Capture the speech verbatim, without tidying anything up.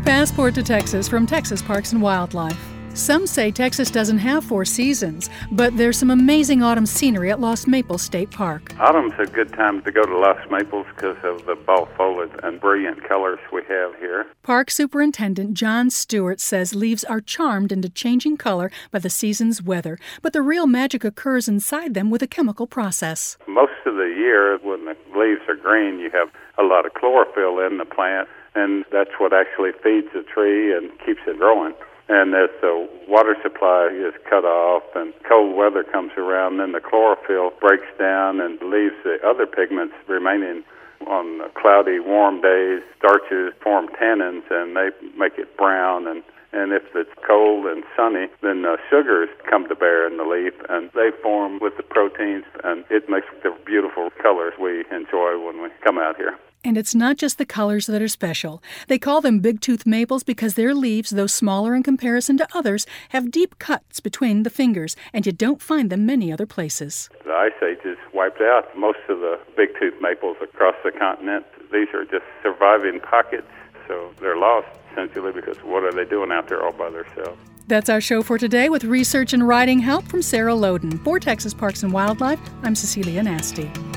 Passport to Texas from Texas Parks and Wildlife. Some say Texas doesn't have four seasons, but there's some amazing autumn scenery at Lost Maples State Park. Autumn's a good time to go to Lost Maples because of the fall foliage and brilliant colors we have here. Park Superintendent John Stewart says leaves are charmed into changing color by the season's weather, but the real magic occurs inside them with a chemical process. Most of the year, when the leaves are green, you have a lot of chlorophyll in the plant, and that's what actually feeds the tree and keeps it growing. And as the water supply is cut off and cold weather comes around, then the chlorophyll breaks down and leaves the other pigments remaining. On cloudy, warm days, starches form tannins, and they make it brown. And, and if it's cold and sunny, then the sugars come to bear in the leaf, and they form with the proteins, and it makes the beautiful colors we enjoy when we come out here. And it's not just the colors that are special. They call them big-tooth maples because their leaves, though smaller in comparison to others, have deep cuts between the fingers, and you don't find them many other places. The Ice Age has wiped out most of the big-tooth maples across the continent. These are just surviving pockets, so they're lost, essentially, because what are they doing out there all by themselves? That's our show for today with research and writing help from Sarah Loden. For Texas Parks and Wildlife, I'm Cecilia Nasty.